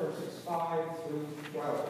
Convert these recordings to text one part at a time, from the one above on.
verses 5 through 12.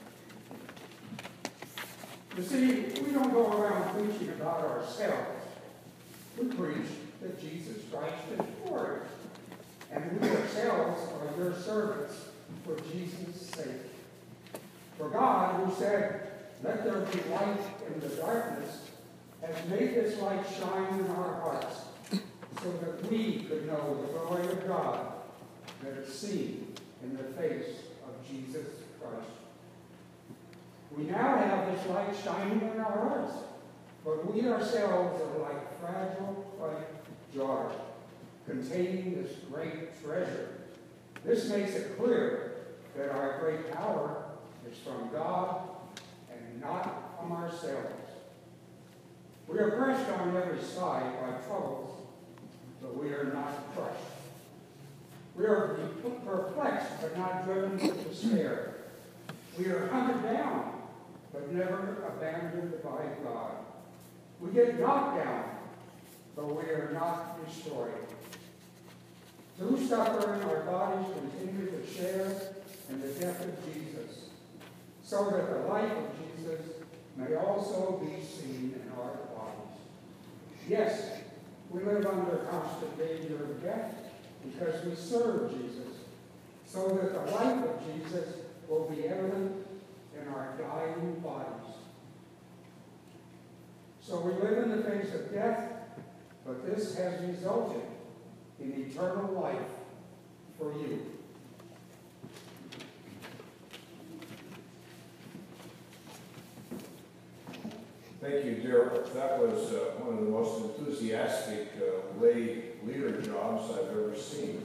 You see, we don't go around preaching about ourselves. We preach that Jesus Christ is Lord, and we ourselves are your servants for Jesus' sake. For God, who said, "Let there be light in the darkness," has made this light shine in our hearts, so that we could know the glory of God that is seen in the face of Jesus Christ. We now have this light shining in our hearts, but we ourselves are like fragile clay jars containing this great treasure. This makes it clear that our great power is from God and not from ourselves. We are pressed on every side by troubles, but we are not crushed. We are perplexed, but not driven to despair. We are hunted down, but never abandoned by God. We get knocked down, but we are not destroyed. Through suffering, our bodies continue to share in the death of Jesus, so that the life of Jesus may also be seen in our bodies. Yes, we live under constant danger of death because we serve Jesus, so that the life of Jesus will be evident in our dying bodies. So we live in the face of death, but this has resulted in eternal life for you. Thank you, Derek. That was one of the most enthusiastic lay leader jobs I've ever seen.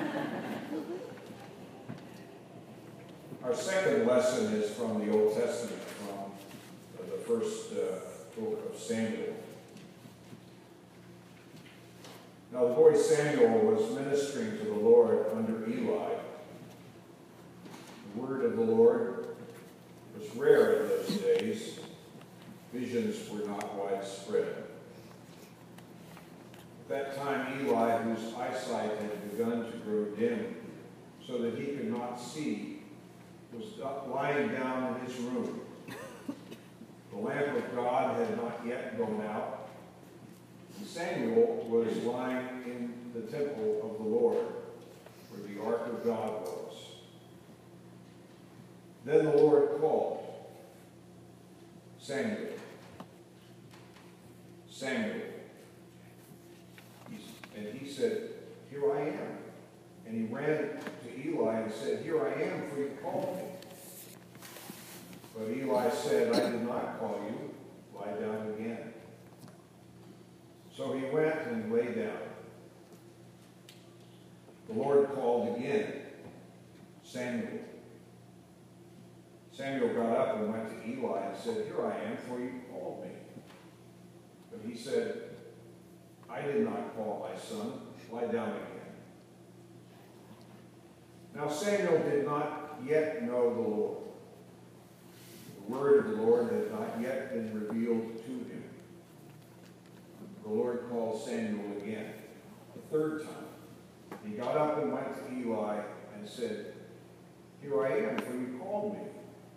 Our second lesson is from the Old Testament, from the first book of Samuel. Now the boy Samuel was ministering to the Lord under Eli. The word of the Lord was rare in those days. Visions were not widespread. At that time, Eli, whose eyesight had begun to grow dim so that he could not see, was lying down in his room. The lamp of God had not yet gone out, and Samuel was lying in the temple of the Lord, where the ark of God was. Then the Lord called, "Samuel, Samuel." And he said, "Here I am." And he ran to Eli and said, "Here I am, for you called me." But Eli said, "I did not call you. Lie down again." So he went and lay down. The Lord called again, "Samuel." Samuel got up and went to Eli and said, "Here I am, for you called me." But he said, "I did not call my son. Lie down again." Now Samuel did not yet know the Lord. The word of the Lord had not yet been revealed to him. The Lord called Samuel again, the third time. He got up and went to Eli and said, "Here I am, for you called me."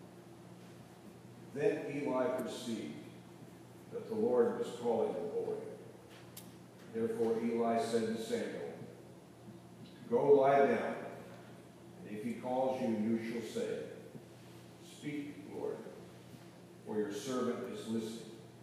Then Eli perceived that the Lord was calling the boy. Therefore Eli said to Samuel, "Go lie down, and if he calls you, you shall say, 'Speak, Lord, for your servant is listening.'"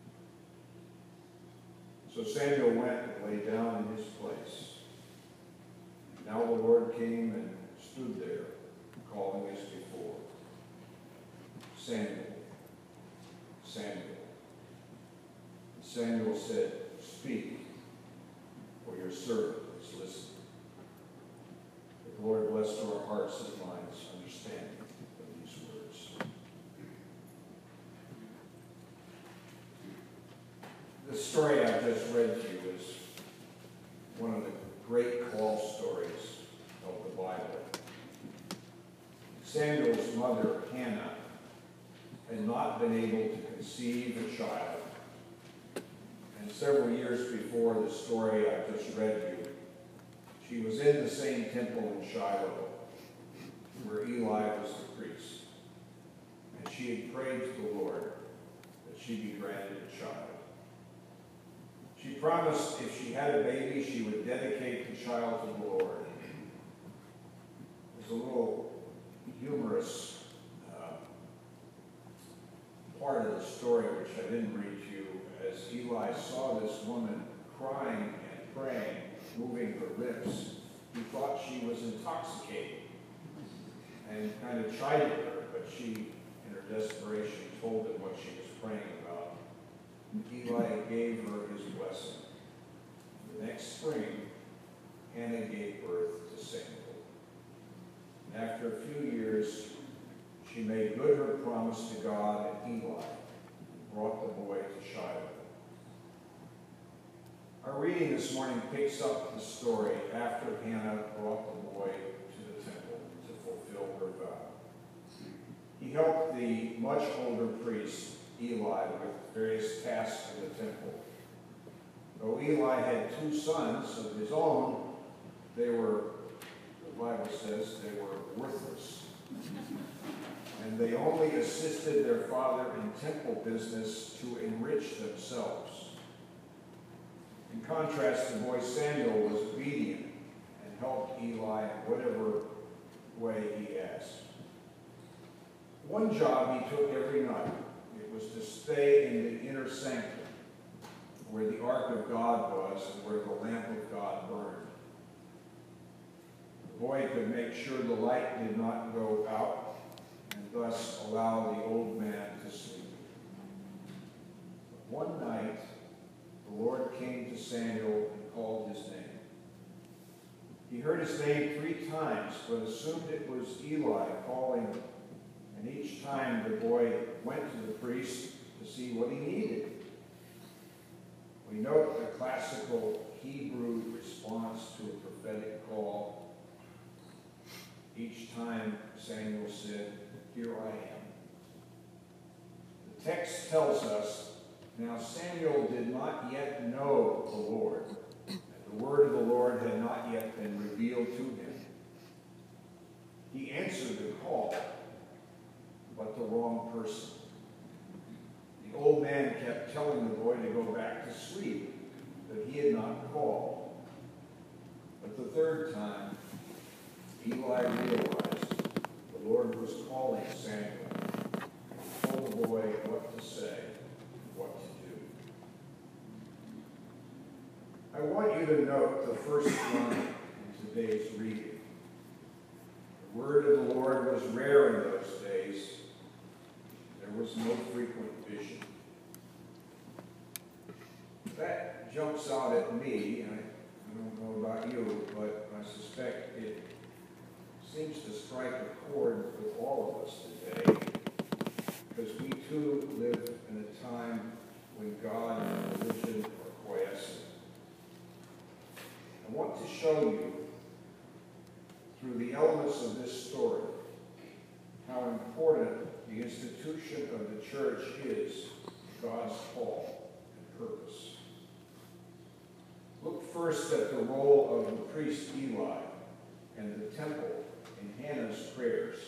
So Samuel went and lay down in his place. Now the Lord came and stood there, calling as before, "Samuel, Samuel." And Samuel said, "Speak, for your servant is listening." The Lord bless to our hearts and minds understanding of these words. The story I've just read to you is one of the great call stories of the Bible. Samuel's mother, Hannah, had not been able to conceive a child. And several years before the story I just read you, she was in the same temple in Shiloh where Eli she had prayed to the Lord that she be granted a child. She promised if she had a baby, she would dedicate the child to the Lord. There's a little humorous part of the story which I didn't read to you. As Eli saw this woman crying and praying, moving her lips, he thought she was intoxicated and kind of chided her, but she, in her desperation, told him what she was praying about. Eli gave her his blessing. The next spring, Hannah gave birth to Samuel. And after a few years, she made good her promise to God and Eli and brought the boy to Shiloh. Our reading this morning picks up the story after Hannah brought the boy to the temple to fulfill her vow. He helped the much older priest, Eli, with various tasks in the temple. Though Eli had 2 sons of his own, they were, the Bible says, they were worthless. And they only assisted their father in temple business to enrich themselves. In contrast, the boy Samuel was obedient and helped Eli in whatever way he asked. One job he took every night. It was to stay in the inner sanctum, where the ark of God was and where the lamp of God burned. The boy could make sure the light did not go out and thus allow the old man to sleep. But one night, the Lord came to Samuel and called his name. He heard his name 3 times, but assumed it was Eli calling, and each time the boy went to the priest to see what he needed. We note the classical Hebrew response to a prophetic call. Each time Samuel said, "Here I am." The text tells us, now Samuel did not yet know the Lord, and the word of the Lord had not yet been revealed to him. He answered the call, but the wrong person. The old man kept telling the boy to go back to sleep, that he had not called. But the 3rd time, Eli realized the Lord was calling Samuel and told the boy what to say and what to do. I want you to note the first line in today's reading. The word of the Lord was rare in those days. There was no frequent vision. That jumps out at me, and I don't know about you, but I suspect it seems to strike a chord with all of us today, because we too live in a time when God and religion are quiescent. I want to show you, through the elements of this story, how important the institution of the church is to God's call and purpose. Look first at the role of the priest Eli and the temple in Hannah's prayers.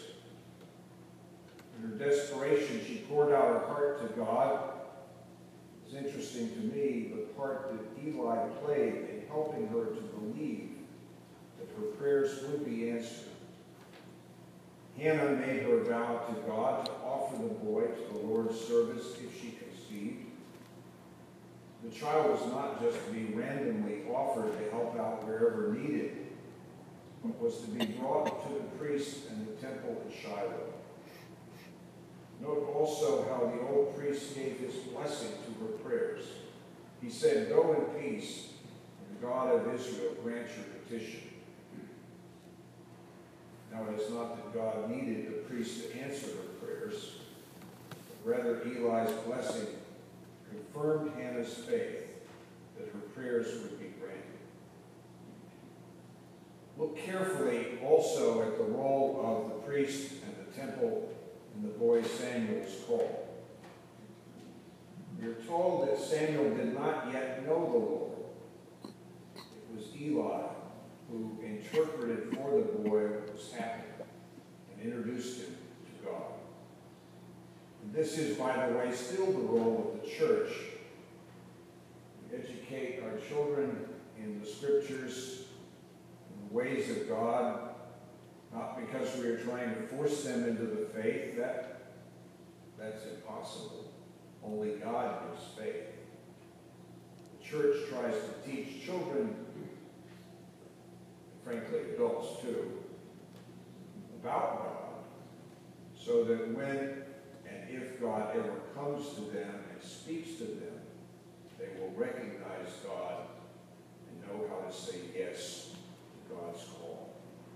In her desperation, she poured out her heart to God. It's interesting to me the part that Eli played in helping her to believe that her prayers would be answered. Hannah made her vow to God to offer the boy to the Lord's service if she conceived. The child was not just to be randomly offered to help out wherever needed, but was to be brought to the priest and the temple at Shiloh. Note also how the old priest gave his blessing to her prayers. He said, "Go in peace, and the God of Israel grant your petition." Now, it is not that God needed the priest to answer her prayers, but rather Eli's blessing confirmed Hannah's faith that her prayers would be granted. Look carefully also at the role of the priest and the temple in the boy Samuel's call. We are told that Samuel did not yet know the Lord. It was Eli who interpreted for the boy what was happening and introduced him to God. This is, by the way, still the role of the church. We educate our children in the scriptures, in the ways of God, not because we are trying to force them into the faith. That's impossible. Only God gives faith. The church tries to teach children, frankly adults too, about God, so that when and if God ever comes to them and speaks to them, they will recognize God and know how to say yes to God's call.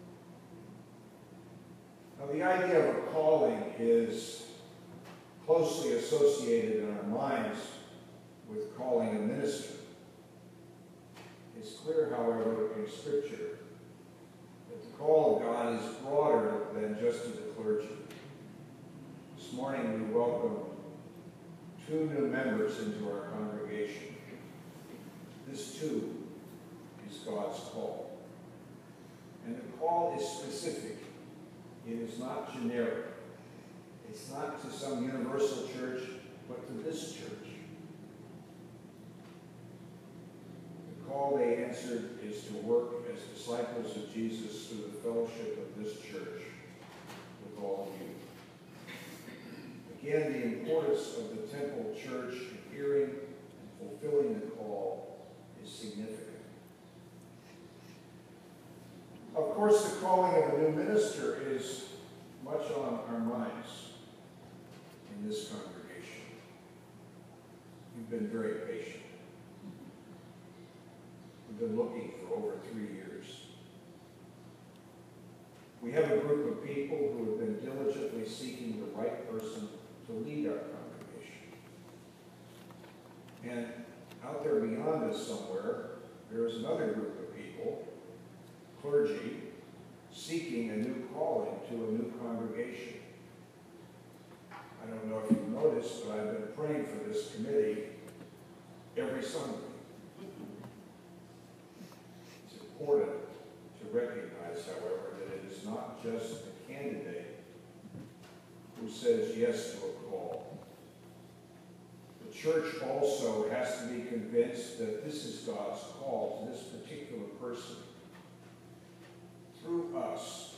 Now, the idea of a calling is closely associated in our minds with calling a minister. It's clear, however, in Scripture that the call of God is broader than just to the clergy. This morning we welcome 2 new members into our congregation. This too is God's call. And the call is specific. It is not generic. It's not to some universal church, but to this church. The call they answered is to work as disciples of Jesus through the fellowship of this church with all of you. Again, the importance of the temple church in hearing and fulfilling the call is significant. Of course, the calling of a new minister is much on our minds in this congregation. You've been very patient. We've been looking for over 3 years. We have a group of people who have been diligently seeking the right person to lead our congregation. And out there beyond us somewhere, there is another group of people, clergy, seeking a new calling to a new congregation. I don't know if you've noticed, but I've been praying for this committee every Sunday. It's important to recognize, however, that it is not just the candidate who says yes to a call. The church also has to be convinced that this is God's call to this particular person through us.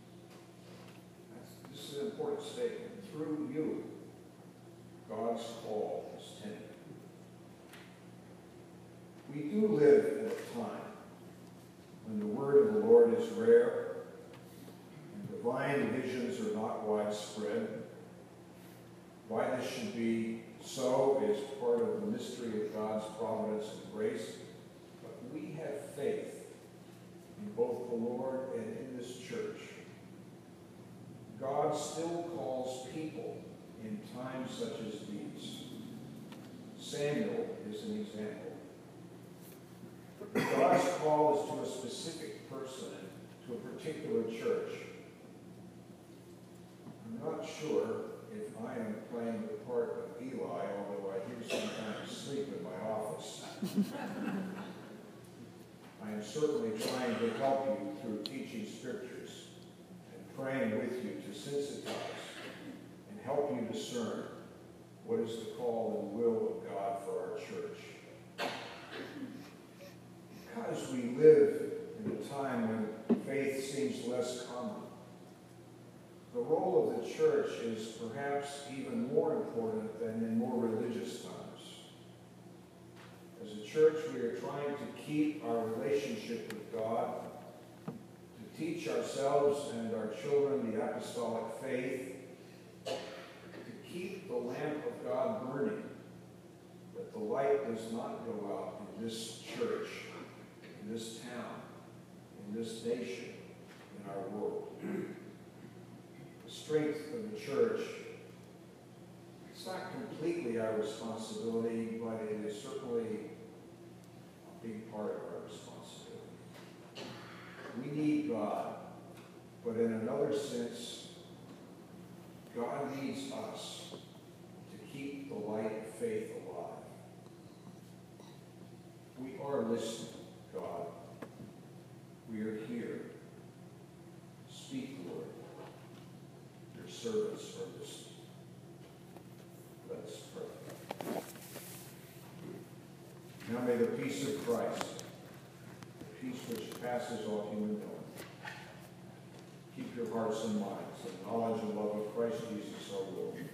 This is an important statement. Through you, God's call is tended. We do live in a time when the word of the Lord is rare and divine visions are not widespread. Why this should be so is part of the mystery of God's providence and grace. But we have faith in both the Lord and in this church. God still calls people in times such as these. Samuel is an example. God's call is to a specific person, to a particular church. I'm not sure if I am playing the part of Eli, although I do sometimes sleep in my office. I am certainly trying to help you through teaching scriptures and praying with you to sensitize and help you discern what is the call and will of God for our church. Because we live in a time when faith seems less common, the role of the church is perhaps even more important than in more religious times. As a church, we are trying to keep our relationship with God, to teach ourselves and our children the apostolic faith, to keep the lamp of God burning, that the light does not go out in this church, in this town, in this nation, in our world. The strength of the church, it's not completely our responsibility, but it is certainly a big part of our responsibility. We need God, but in another sense, God needs us to keep the light of faith alive. We are listening, God. We are here. Speak, Lord. Your servants are listening. Now may the peace of Christ, the peace which passes all human knowing, keep your hearts and minds in knowledge and love of Christ Jesus our Lord.